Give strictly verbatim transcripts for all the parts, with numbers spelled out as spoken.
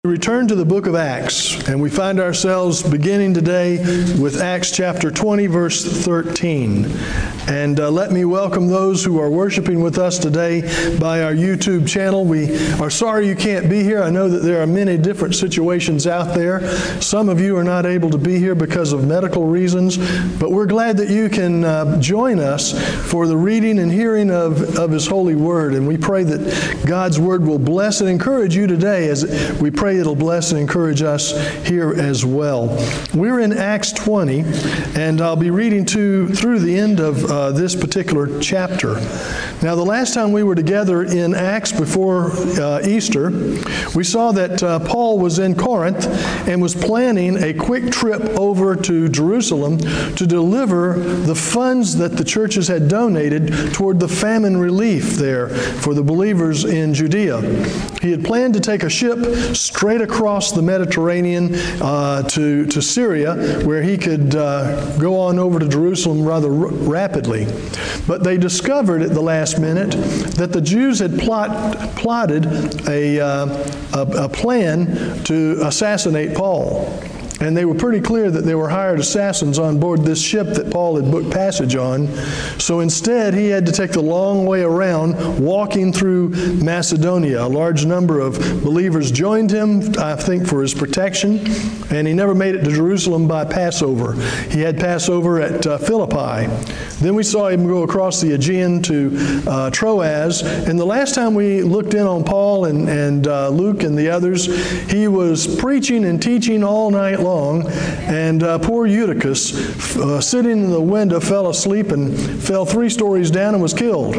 We return to the book of Acts, and we find ourselves beginning today with Acts chapter twenty, verse thirteen. And uh, let me welcome those who are worshiping with us today by our YouTube channel. We are sorry you can't be here. I know that there are many different situations out there. Some of you are not able to be here because of medical reasons, but we're glad that you can uh, join us for the reading and hearing of, of His holy word. And we pray that God's word will bless and encourage you today, as we pray it'll bless and encourage us here as well. We're in Acts twenty, and I'll be reading to, through the end of uh, this particular chapter. Now, the last time we were together in Acts before uh, Easter, we saw that uh, Paul was in Corinth and was planning a quick trip over to Jerusalem to deliver the funds that the churches had donated toward the famine relief there for the believers in Judea. He had planned to take a ship straight across the Mediterranean uh, to, to Syria, where he could uh, go on over to Jerusalem rather r- rapidly. But they discovered at the last minute that the Jews had plot, plotted a, uh, a, a plan to assassinate Paul. And they were pretty clear that they were hired assassins on board this ship that Paul had booked passage on. So instead, he had to take the long way around, walking through Macedonia. A large number of believers joined him, I think, for his protection. And he never made it to Jerusalem by Passover. He had Passover at uh, Philippi. Then we saw him go across the Aegean to uh, Troas. And the last time we looked in on Paul and, and uh, Luke and the others, he was preaching and teaching all night long. And uh, poor Eutychus, uh, sitting in the window, fell asleep and fell three stories down and was killed.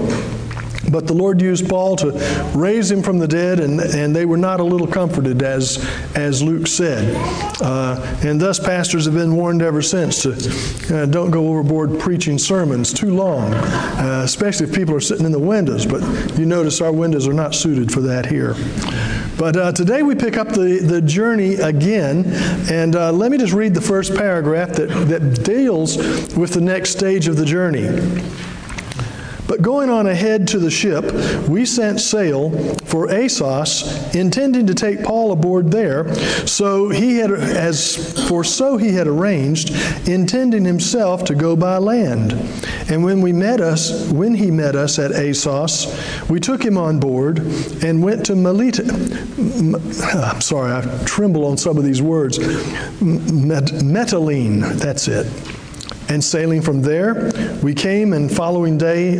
But the Lord used Paul to raise him from the dead, and, and they were not a little comforted, as, as Luke said. Uh, and thus pastors have been warned ever since to uh, don't go overboard preaching sermons too long, uh, especially if people are sitting in the windows. But you notice our windows are not suited for that here. But uh, today we pick up the, the journey again, and uh, let me just read the first paragraph that, that deals with the next stage of the journey. But going on ahead to the ship, we sent sail for Assos, intending to take Paul aboard there. So he had, as for so he had arranged, intending himself to go by land. And when we met us, when he met us at Assos, we took him on board and went to Melita. I'm sorry, I tremble on some of these words. Met, Mytilene, that's it. And sailing from there, we came and following day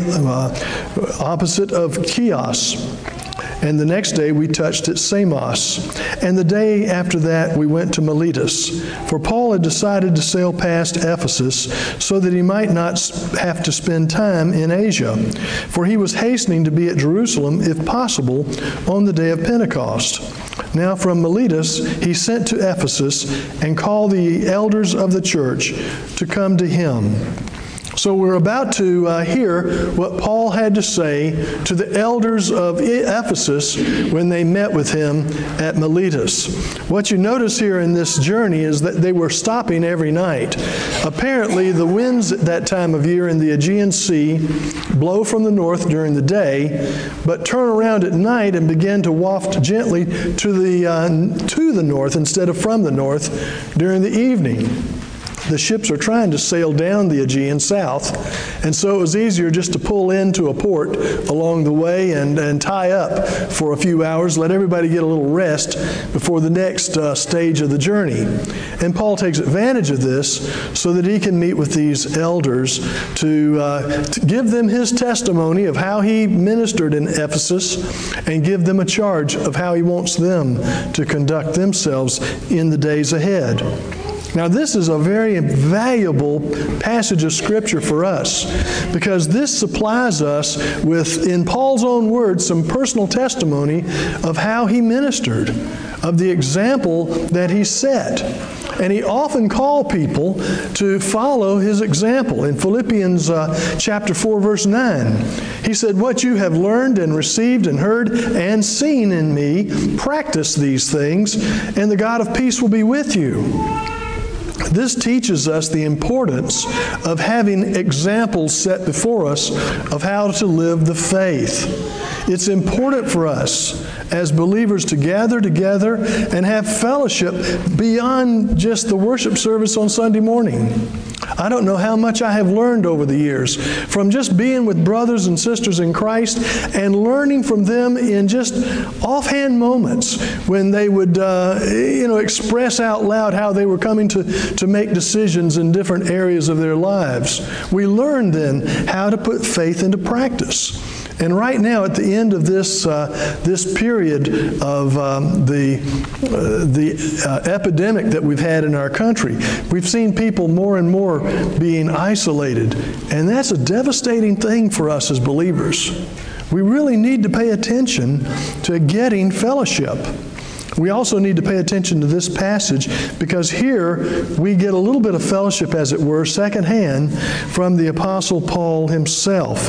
uh, opposite of Chios. And the next day we touched at Samos. And the day after that we went to Miletus. For Paul had decided to sail past Ephesus so that he might not have to spend time in Asia. For he was hastening to be at Jerusalem, if possible, on the day of Pentecost. Now from Miletus he sent to Ephesus and called the elders of the church to come to him. So we're about to uh, hear what Paul had to say to the elders of Ephesus when they met with him at Miletus. What you notice here in this journey is that they were stopping every night. Apparently, the winds at that time of year in the Aegean Sea blow from the north during the day, but turn around at night and begin to waft gently to the, uh, to the north instead of from the north during the evening. The ships are trying to sail down the Aegean south, and so it was easier just to pull into a port along the way and, and tie up for a few hours, let everybody get a little rest before the next uh, stage of the journey. And Paul takes advantage of this so that he can meet with these elders to, uh, to give them his testimony of how he ministered in Ephesus and give them a charge of how he wants them to conduct themselves in the days ahead. Now, this is a very valuable passage of Scripture for us, because this supplies us with, in Paul's own words, some personal testimony of how he ministered, of the example that he set. And he often called people to follow his example. In Philippians uh, chapter four, verse nine, he said, "What you have learned and received and heard and seen in me, practice these things, and the God of peace will be with you." This teaches us the importance of having examples set before us of how to live the faith. It's important for us as believers to gather together and have fellowship beyond just the worship service on Sunday morning. I don't know how much I have learned over the years from just being with brothers and sisters in Christ and learning from them in just offhand moments when they would, uh, you know, express out loud how they were coming to, to make decisions in different areas of their lives. We learn then how to put faith into practice. And right now, at the end of this uh, this period of um, the uh, the uh, epidemic that we've had in our country, we've seen people more and more being isolated, and that's a devastating thing for us as believers. We really need to pay attention to getting fellowship. We also need to pay attention to this passage because here we get a little bit of fellowship, as it were, secondhand from the Apostle Paul himself.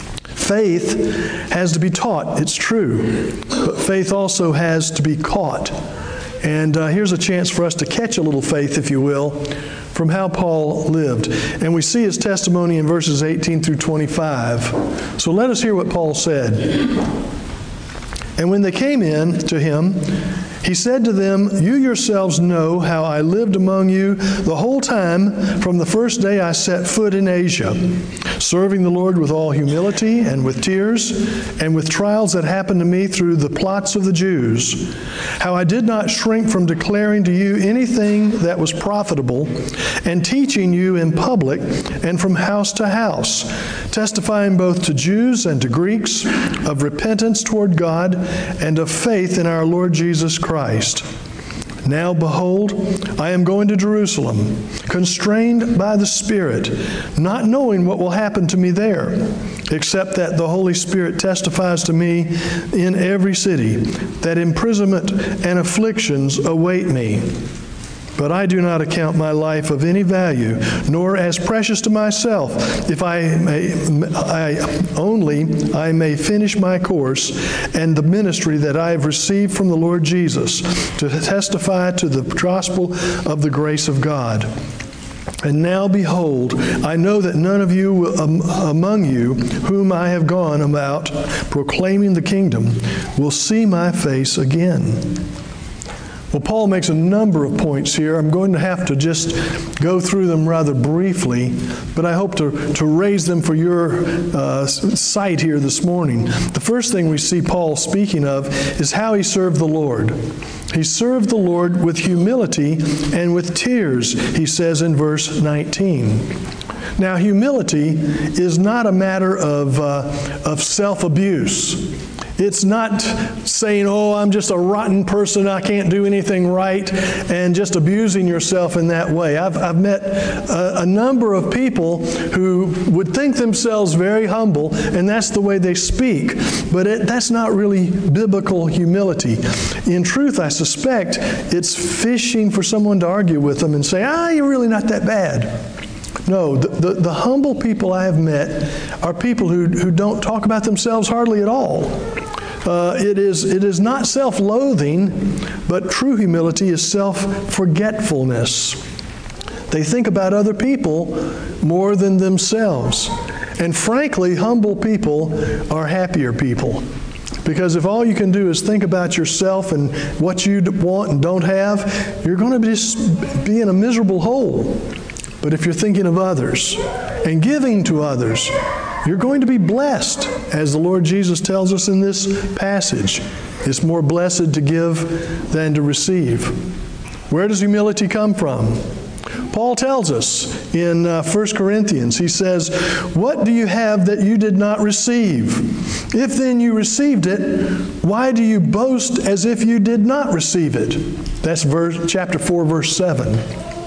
Faith has to be taught, it's true, but faith also has to be caught. And uh, here's a chance for us to catch a little faith, if you will, from how Paul lived. And we see his testimony in verses eighteen through twenty-five. So let us hear what Paul said. And when they came in to him, he said to them, "You yourselves know how I lived among you the whole time from the first day I set foot in Asia, serving the Lord with all humility and with tears and with trials that happened to me through the plots of the Jews, how I did not shrink from declaring to you anything that was profitable and teaching you in public and from house to house, testifying both to Jews and to Greeks of repentance toward God and of faith in our Lord Jesus Christ. Christ. Now, behold, I am going to Jerusalem, constrained by the Spirit, not knowing what will happen to me there, except that the Holy Spirit testifies to me in every city that imprisonment and afflictions await me. But I do not account my life of any value, nor as precious to myself, if I may, I only I may finish my course and the ministry that I have received from the Lord Jesus, to testify to the gospel of the grace of God. And now, behold, I know that none of you um, among you whom I have gone about proclaiming the kingdom will see my face again." Well, Paul makes a number of points here. I'm going to have to just go through them rather briefly, but I hope to, to raise them for your uh, sight here this morning. The first thing we see Paul speaking of is how he served the Lord. He served the Lord with humility and with tears, he says in verse nineteen. Now, humility is not a matter of, uh, of self-abuse. It's not saying, oh, I'm just a rotten person, I can't do anything right, and just abusing yourself in that way. I've, I've met a, a number of people who would think themselves very humble, and that's the way they speak. But it, that's not really biblical humility. In truth, I suspect it's fishing for someone to argue with them and say, ah, you're really not that bad. No, the, the, the humble people I have met are people who, who don't talk about themselves hardly at all. Uh, it is, it is not self-loathing, but true humility is self-forgetfulness. They think about other people more than themselves. And frankly, humble people are happier people. Because if all you can do is think about yourself and what you want and don't have, you're going to just be in a miserable hole. But if you're thinking of others and giving to others, you're going to be blessed, as the Lord Jesus tells us in this passage. It's more blessed to give than to receive. Where does humility come from? Paul tells us in uh, First Corinthians, he says, "What do you have that you did not receive? If then you received it, why do you boast as if you did not receive it?" That's verse, chapter four, verse seven.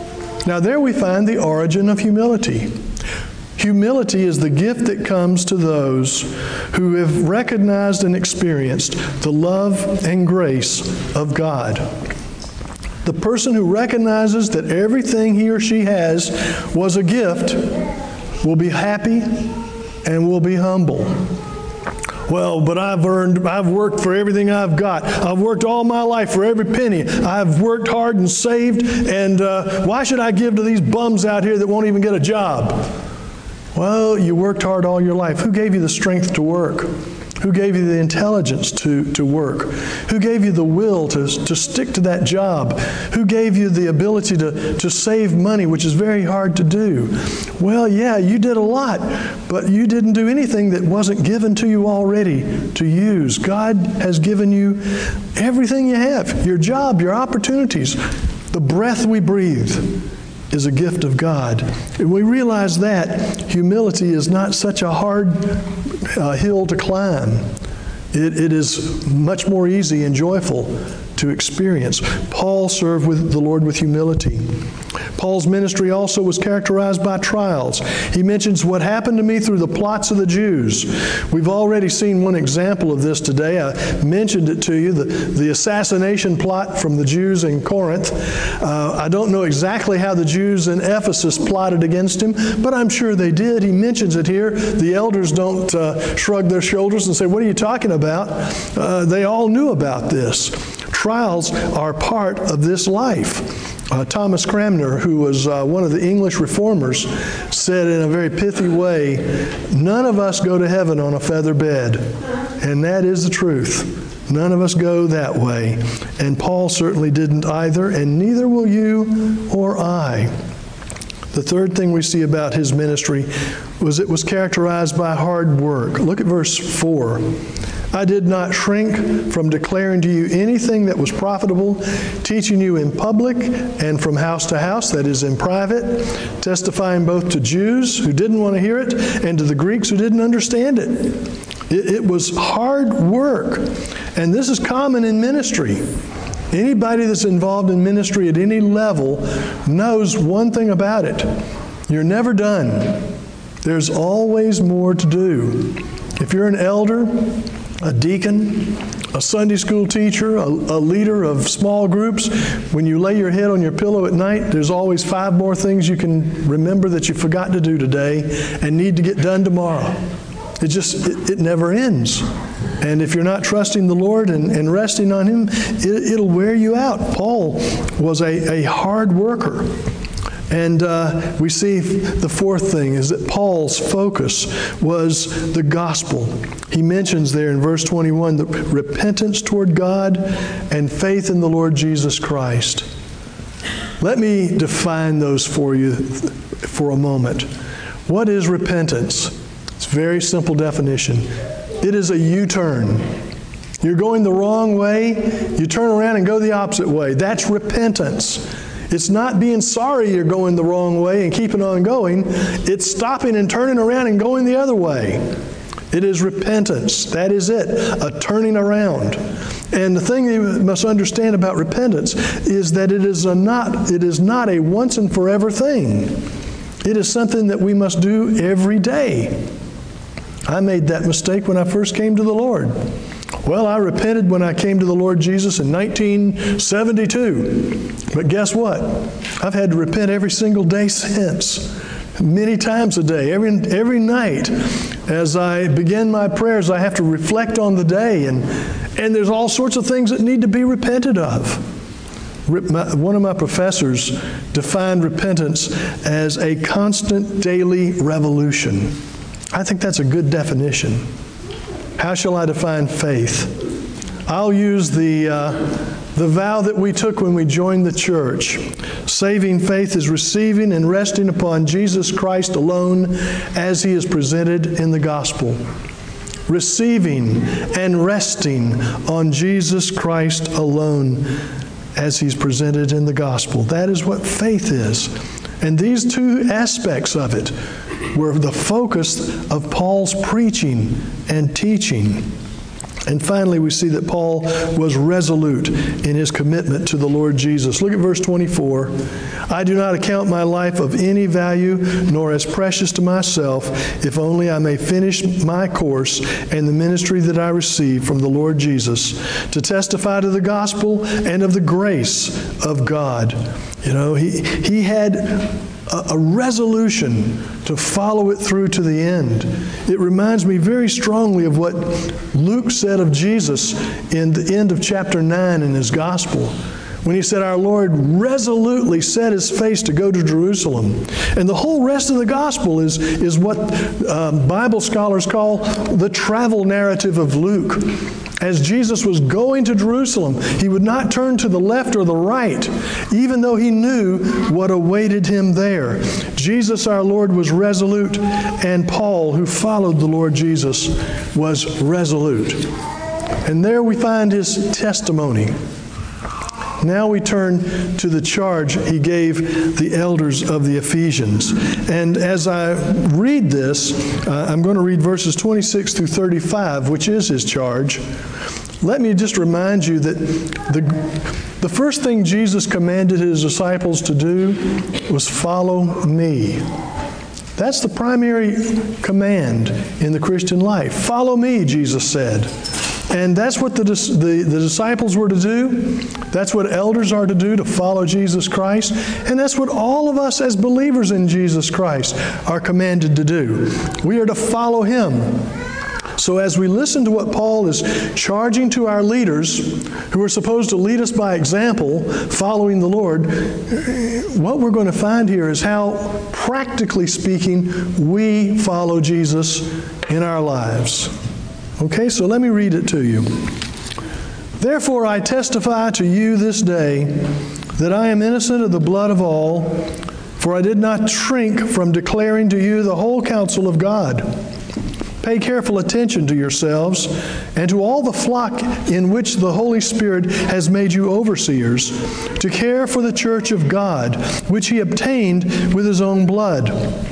Now there we find the origin of humility. Humility is the gift that comes to those who have recognized and experienced the love and grace of God. The person who recognizes that everything he or she has was a gift will be happy and will be humble. Well, but I've earned, I've worked for everything I've got. I've worked all my life for every penny. I've worked hard and saved, and uh, why should I give to these bums out here that won't even get a job? Well, you worked hard all your life. Who gave you the strength to work? Who gave you the intelligence to, to work? Who gave you the will to, to stick to that job? Who gave you the ability to, to save money, which is very hard to do? Well, yeah, you did a lot, but you didn't do anything that wasn't given to you already to use. God has given you everything you have, your job, your opportunities, the breath we breathe is a gift of God. And we realize that humility is not such a hard uh, hill to climb. It, it is much more easy and joyful to experience. Paul served with the Lord with humility. Paul's ministry also was characterized by trials. He mentions what happened to me through the plots of the Jews. We've already seen one example of this today. I mentioned it to you, the, the assassination plot from the Jews in Corinth. Uh, I don't know exactly how the Jews in Ephesus plotted against him, but I'm sure they did. He mentions it here. The elders don't uh, shrug their shoulders and say, "What are you talking about?" Uh, they all knew about this. Trials are part of this life. Uh, Thomas Cranmer, who was uh, one of the English reformers, said in a very pithy way, "None of us go to heaven on a feather bed." And that is the truth. None of us go that way. And Paul certainly didn't either, and neither will you or I. The third thing we see about his ministry was it was characterized by hard work. Look at verse four. "I did not shrink from declaring to you anything that was profitable, teaching you in public and from house to house," that is in private, "testifying both to Jews who didn't want to hear it and to the Greeks who didn't understand it." It, it was hard work. And this is common in ministry. Anybody that's involved in ministry at any level knows one thing about it. You're never done. There's always more to do. If you're an elder, a deacon, a Sunday school teacher, a, a leader of small groups, when you lay your head on your pillow at night, there's always five more things you can remember that you forgot to do today and need to get done tomorrow. It just, it, it never ends. And if you're not trusting the Lord and, and resting on Him, it, it'll wear you out. Paul was a, a hard worker. And uh, we see the fourth thing is that Paul's focus was the gospel. He mentions there in verse twenty-one the repentance toward God and faith in the Lord Jesus Christ. Let me define those for you for a moment. What is repentance? It's a very simple definition. It is a U-turn. You're going the wrong way, you turn around and go the opposite way. That's repentance. It's not being sorry you're going the wrong way and keeping on going. It's stopping and turning around and going the other way. It is repentance. That is it, a turning around. And the thing you must understand about repentance is that it is a not, it is not a once and forever thing. It is something that we must do every day. I made that mistake when I first came to the Lord. Well, I repented when I came to the Lord Jesus in nineteen seventy-two. But guess what? I've had to repent every single day since. Many times a day, every, every night. As I begin my prayers, I have to reflect on the day. And, and there's all sorts of things that need to be repented of. One of my professors defined repentance as a constant daily revolution. I think that's a good definition. How shall I define faith? I'll use the, uh, the vow that we took when we joined the church. Saving faith is receiving and resting upon Jesus Christ alone as He is presented in the gospel. Receiving and resting on Jesus Christ alone as He's presented in the gospel. That is what faith is. And these two aspects of it were the focus of Paul's preaching and teaching. And finally, we see that Paul was resolute in his commitment to the Lord Jesus. Look at verse twenty-four. "I do not account my life of any value, nor as precious to myself, if only I may finish my course and the ministry that I received from the Lord Jesus, to testify to the gospel and of the grace of God." You know, he, he had a, a resolution to follow it through to the end. It reminds me very strongly of what Luke said of Jesus in the end of chapter nine in his gospel, when he said our Lord resolutely set his face to go to Jerusalem. And the whole rest of the gospel is, is what uh, Bible scholars call the travel narrative of Luke. As Jesus was going to Jerusalem, he would not turn to the left or the right, even though he knew what awaited him there. Jesus our Lord was resolute, and Paul, who followed the Lord Jesus, was resolute. And there we find his testimony. Now we turn to the charge he gave the elders of the Ephesians. And as I read this, uh, I'm going to read verses twenty-six through thirty-five, which is his charge. Let me just remind you that the, the first thing Jesus commanded his disciples to do was follow me. That's the primary command in the Christian life. Follow me, Jesus said. And that's what the, the, the disciples were to do. That's what elders are to do, to follow Jesus Christ. And that's what all of us as believers in Jesus Christ are commanded to do. We are to follow him. So as we listen to what Paul is charging to our leaders, who are supposed to lead us by example, following the Lord, what we're going to find here is how, practically speaking, we follow Jesus in our lives. Okay, so let me read it to you. Therefore I testify to you this day that I am innocent of the blood of all, for I did not shrink from declaring to you the whole counsel of God. Pay careful attention to yourselves and to all the flock in which the Holy Spirit has made you overseers, to care for the church of God, which he obtained with his own blood.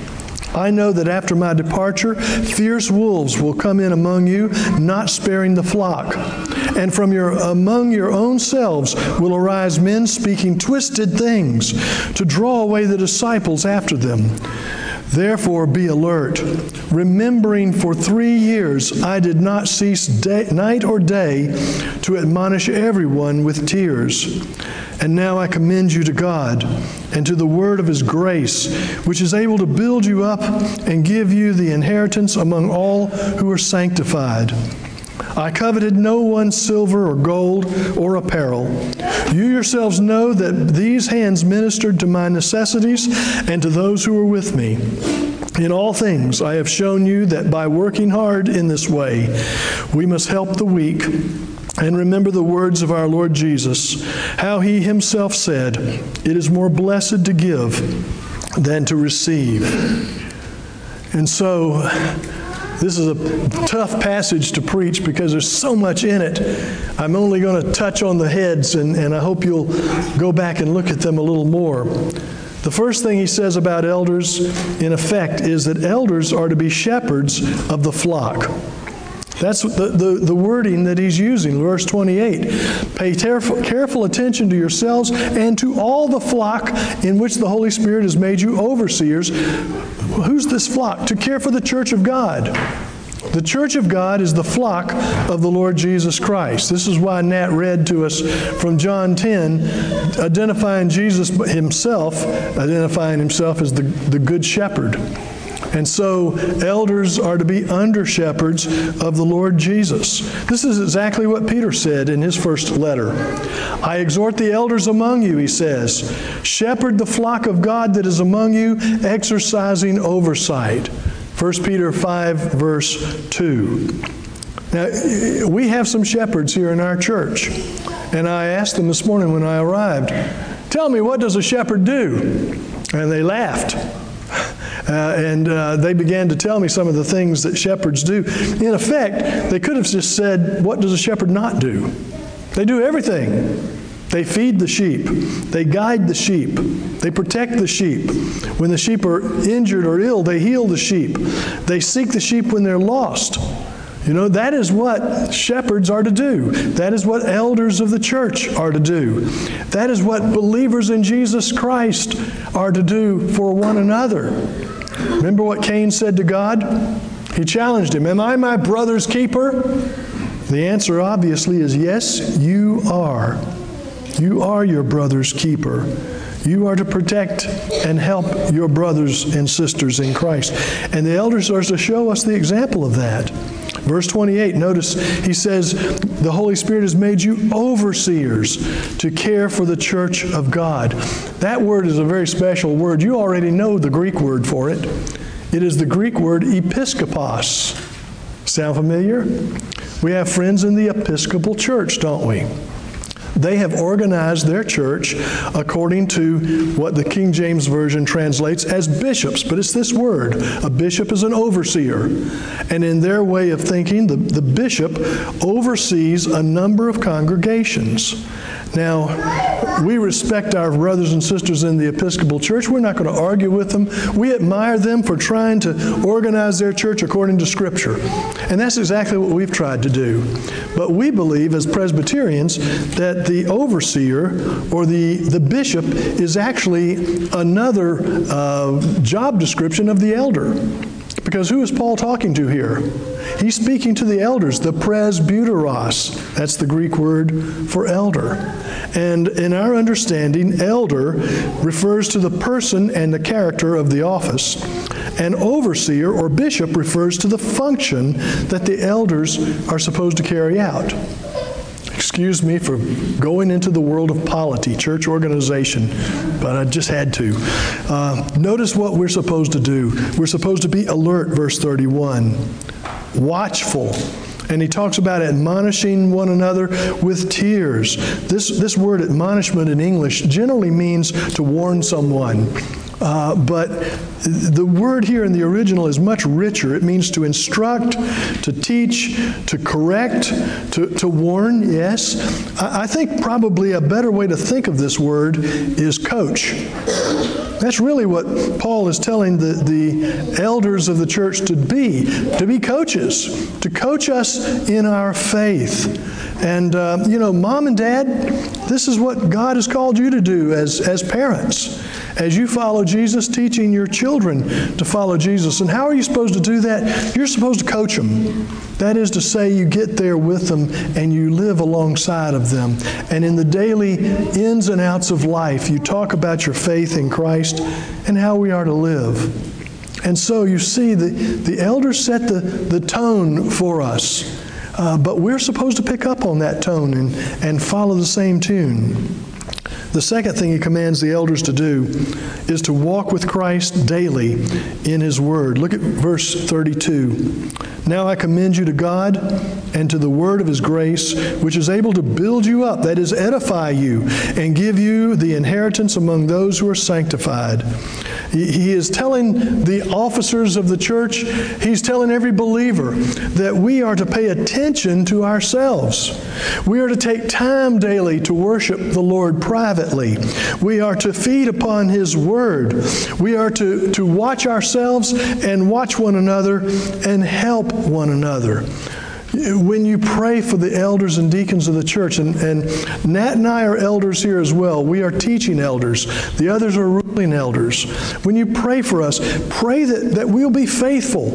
I know that after my departure, fierce wolves will come in among you, not sparing the flock. And from your among your own selves will arise men speaking twisted things to draw away the disciples after them. Therefore be alert, remembering for three years I did not cease day, night or day to admonish everyone with tears. And now I commend you to God and to the word of his grace, which is able to build you up and give you the inheritance among all who are sanctified. I coveted no one's silver or gold or apparel. You yourselves know that these hands ministered to my necessities and to those who were with me. In all things I have shown you that by working hard in this way, we must help the weak. And remember the words of our Lord Jesus, how he himself said, "It is more blessed to give than to receive." And so, this is a tough passage to preach because there's so much in it. I'm only going to touch on the heads, and, and I hope you'll go back and look at them a little more. The first thing he says about elders, in effect, is that elders are to be shepherds of the flock. That's the, the, the wording that he's using, verse twenty-eight. Pay careful, careful attention to yourselves and to all the flock in which the Holy Spirit has made you overseers. Who's this flock? To care for the church of God. The church of God is the flock of the Lord Jesus Christ. This is why Nat read to us from John ten, identifying Jesus himself, identifying himself as the, the good shepherd. And so elders are to be under shepherds of the Lord Jesus. This is exactly what Peter said in his first letter. I exhort the elders among you, he says, shepherd the flock of God that is among you, exercising oversight. First Peter five, verse two. Now, we have some shepherds here in our church. And I asked them this morning when I arrived, tell me, what does a shepherd do? And they laughed. Uh, and uh, they began to tell me some of the things that shepherds do. In effect, they could have just said, what does a shepherd not do? They do everything. They feed the sheep. They guide the sheep. They protect the sheep. When the sheep are injured or ill, they heal the sheep. They seek the sheep when they're lost. You know, that is what shepherds are to do. That is what elders of the church are to do. That is what believers in Jesus Christ are to do for one another. Remember what Cain said to God? He challenged him, am I my brother's keeper? The answer obviously is yes, you are. You are your brother's keeper. You are to protect and help your brothers and sisters in Christ. And the elders are to show us the example of that. Verse twenty-eight, notice he says, the Holy Spirit has made you overseers to care for the church of God. That word is a very special word. You already know the Greek word for it. It is the Greek word episkopos. Sound familiar? We have friends in the Episcopal Church, don't we? They have organized their church according to what the King James Version translates as bishops, but it's this word. A bishop is an overseer. And in their way of thinking, the, the bishop oversees a number of congregations. Now, we respect our brothers and sisters in the Episcopal Church. We're not going to argue with them. We admire them for trying to organize their church according to Scripture. And that's exactly what we've tried to do. But we believe as Presbyterians that the overseer or the, the bishop is actually another uh, job description of the elder. Because who is Paul talking to here? He's speaking to the elders, the presbyteros. That's the Greek word for elder. And in our understanding, elder refers to the person and the character of the office. And overseer or bishop refers to the function that the elders are supposed to carry out. Excuse me for going into the world of polity, church organization, but I just had to. Uh, notice what we're supposed to do. We're supposed to be alert, verse thirty-one, watchful. And he talks about admonishing one another with tears. This, this word admonishment in English generally means to warn someone. Uh, but the word here in the original is much richer. It means to instruct, to teach, to correct, to, to warn, yes. I, I think probably a better way to think of this word is coach. That's really what Paul is telling the, the elders of the church to be, to be coaches, to coach us in our faith. And, uh, you know, mom and dad, this is what God has called you to do as, as parents. As you follow Jesus, teaching your children to follow Jesus. And how are you supposed to do that? You're supposed to coach them. That is to say, you get there with them and you live alongside of them. And in the daily ins and outs of life, you talk about your faith in Christ and how we are to live. And so you see, the, the elders set the, the tone for us. Uh, but we're supposed to pick up on that tone and, and follow the same tune. The second thing he commands the elders to do is to walk with Christ daily in His Word. Look at verse thirty-two. Now I commend you to God and to the word of His grace, which is able to build you up, that is, edify you, and give you the inheritance among those who are sanctified. He is telling the officers of the church, he's telling every believer that we are to pay attention to ourselves. We are to take time daily to worship the Lord privately. We are to feed upon His Word. We are to, to watch ourselves and watch one another and help one another. When you pray for the elders and deacons of the church, and, and Nat and I are elders here as well. We are teaching elders. The others are ruling elders. When you pray for us, pray that, that we'll be faithful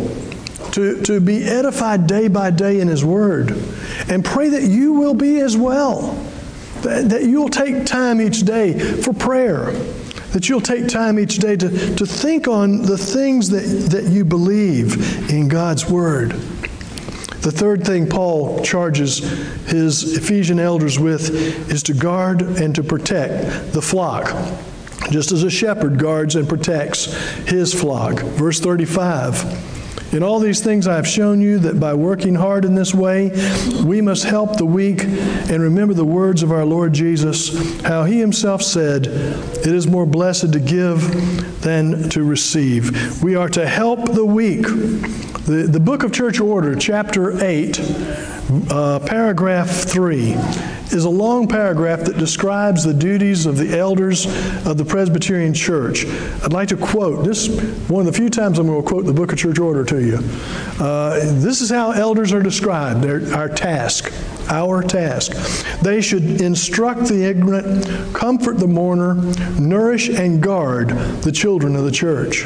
to, to be edified day by day in His Word. And pray that you will be as well. That, that you'll take time each day for prayer. That you'll take time each day to, to think on the things that, that you believe in God's Word. The third thing Paul charges his Ephesian elders with is to guard and to protect the flock, just as a shepherd guards and protects his flock. Verse thirty-five, in all these things I have shown you that by working hard in this way, we must help the weak and remember the words of our Lord Jesus, how He Himself said, it is more blessed to give than to receive. We are to help the weak. The, the Book of Church Order, chapter eight, uh, paragraph three, is a long paragraph that describes the duties of the elders of the Presbyterian Church. I'd like to quote, this one of the few times I'm going to quote the Book of Church Order to you. Uh, this is how elders are described, They're, our task. Our task. They should instruct the ignorant, comfort the mourner, nourish and guard the children of the church.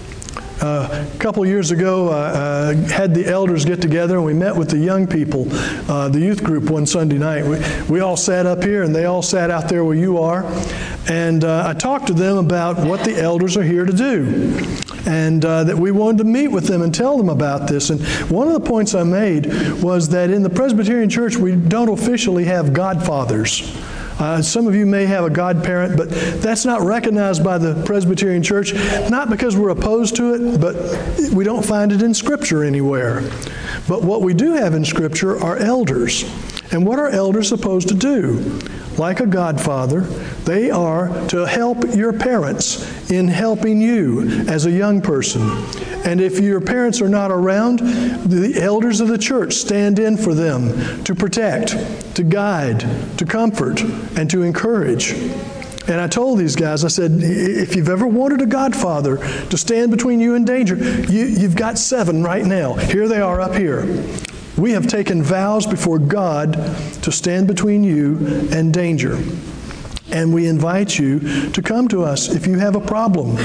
Uh, a couple years ago, I uh, uh, had the elders get together and we met with the young people, uh, the youth group one Sunday night. We, we all sat up here and they all sat out there where you are. And uh, I talked to them about what the elders are here to do. and uh, that we wanted to meet with them and tell them about this. And one of the points I made was that in the Presbyterian Church, we don't officially have godfathers. Uh, some of you may have a godparent, but that's not recognized by the Presbyterian Church, not because we're opposed to it, but we don't find it in Scripture anywhere. But what we do have in Scripture are elders. And what are elders supposed to do? Like a godfather, they are to help your parents in helping you as a young person. And if your parents are not around, the elders of the church stand in for them to protect, to guide, to comfort, and to encourage. And I told these guys, I said, if you've ever wanted a godfather to stand between you and danger, you, you've got seven right now. Here they are up here. We have taken vows before God to stand between you and danger. And we invite you to come to us if you have a problem.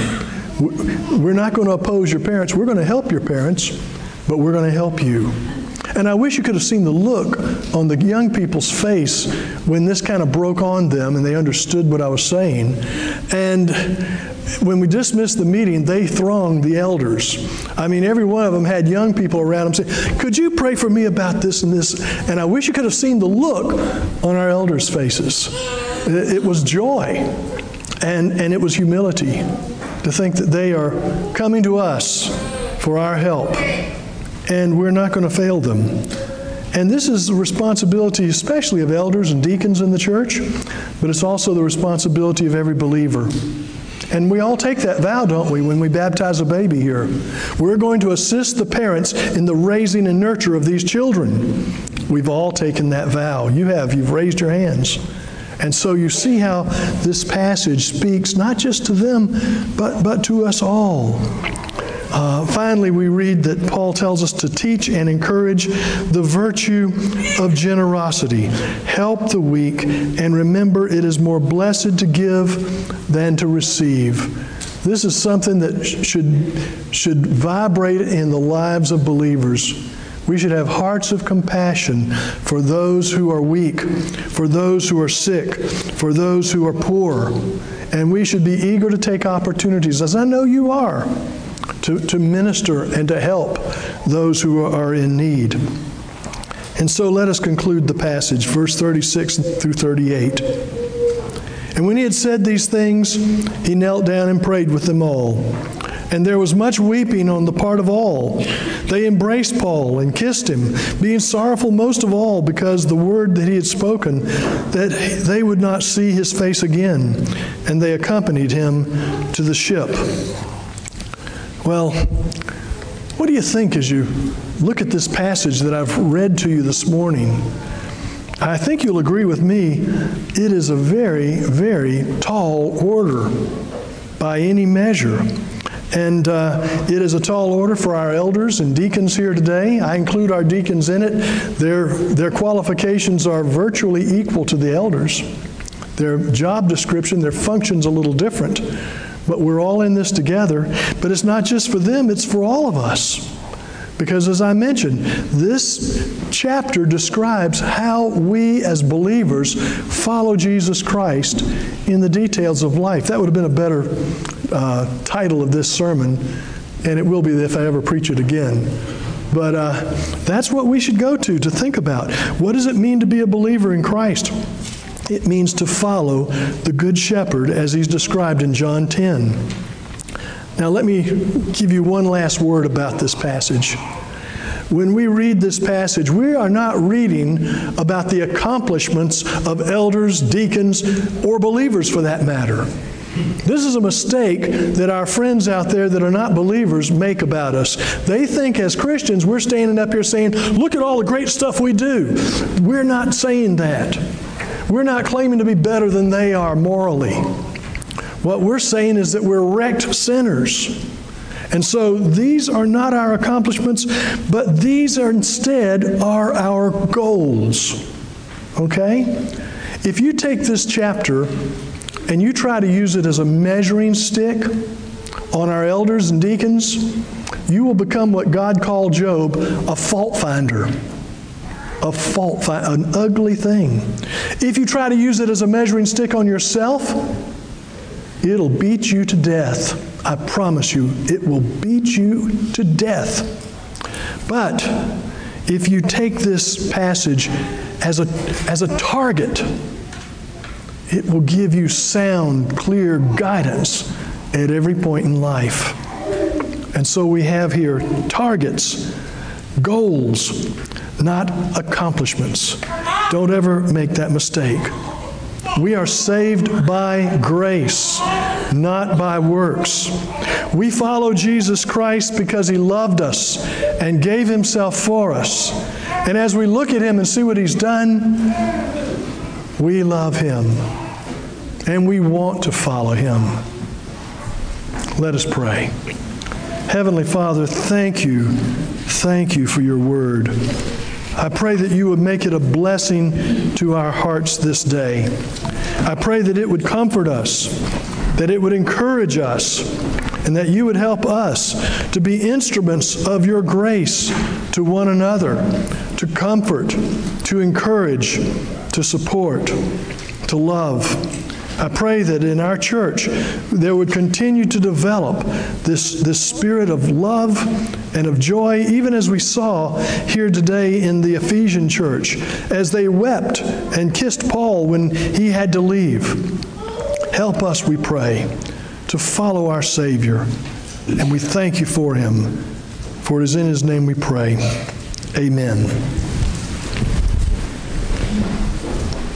We're not going to oppose your parents. We're going to help your parents, but we're going to help you. And I wish you could have seen the look on the young people's face when this kind of broke on them and they understood what I was saying. And when we dismissed the meeting, they thronged the elders. I mean, every one of them had young people around them saying, could you pray for me about this and this? And I wish you could have seen the look on our elders' faces. It was joy, and, and it was humility to think that they are coming to us for our help, and we're not going to fail them. And this is the responsibility especially of elders and deacons in the church, but it's also the responsibility of every believer. And we all take that vow, don't we, when we baptize a baby here? We're going to assist the parents in the raising and nurture of these children. We've all taken that vow. You have. You've raised your hands. And so you see how this passage speaks not just to them, but, but to us all. Uh, finally, we read that Paul tells us to teach and encourage the virtue of generosity. Help the weak, and remember it is more blessed to give than to receive. This is something that should, should vibrate in the lives of believers. We should have hearts of compassion for those who are weak, for those who are sick, for those who are poor. And we should be eager to take opportunities, as I know you are, to, to minister and to help those who are in need. And so let us conclude the passage, verse thirty-six through thirty-eight. And when he had said these things, he knelt down and prayed with them all. And there was much weeping on the part of all. They embraced Paul and kissed him, being sorrowful most of all because the word that he had spoken, that they would not see his face again. And they accompanied him to the ship. Well, what do you think as you look at this passage that I've read to you this morning? I think you'll agree with me, it is a very, very tall order by any measure. And uh, it is a tall order for our elders and deacons here today. I include our deacons in it. Their, their qualifications are virtually equal to the elders. Their job description, their function's a little different. But we're all in this together. But it's not just for them, it's for all of us. Because as I mentioned, this chapter describes how we as believers follow Jesus Christ in the details of life. That would have been a better uh, title of this sermon, and it will be if I ever preach it again. But uh, that's what we should go to, to think about. What does it mean to be a believer in Christ? It means to follow the Good Shepherd as he's described in John ten. Now let me give you one last word about this passage. When we read this passage, we are not reading about the accomplishments of elders, deacons, or believers for that matter. This is a mistake that our friends out there that are not believers make about us. They think as Christians we're standing up here saying, look at all the great stuff we do. We're not saying that. We're not claiming to be better than they are morally. What we're saying is that we're wrecked sinners. And so these are not our accomplishments, but these are instead are our goals. Okay? If you take this chapter and you try to use it as a measuring stick on our elders and deacons, you will become what God called Job, a fault finder. A fault finder, an ugly thing. If you try to use it as a measuring stick on yourself, it'll beat you to death. I promise you, it will beat you to death. But if you take this passage as a, as a target, it will give you sound, clear guidance at every point in life. And so we have here targets, goals, not accomplishments. Don't ever make that mistake. We are saved by grace, not by works. We follow Jesus Christ because He loved us and gave Himself for us. And as we look at Him and see what He's done, we love Him and we want to follow Him. Let us pray. Heavenly Father, thank you, thank you for your word. I pray that you would make it a blessing to our hearts this day. I pray that it would comfort us, that it would encourage us, and that you would help us to be instruments of your grace to one another, to comfort, to encourage, to support, to love. I pray that in our church there would continue to develop this, this spirit of love and of joy, even as we saw here today in the Ephesian church, as they wept and kissed Paul when he had to leave. Help us, we pray, to follow our Savior, and we thank you for Him. For it is in His name we pray. Amen.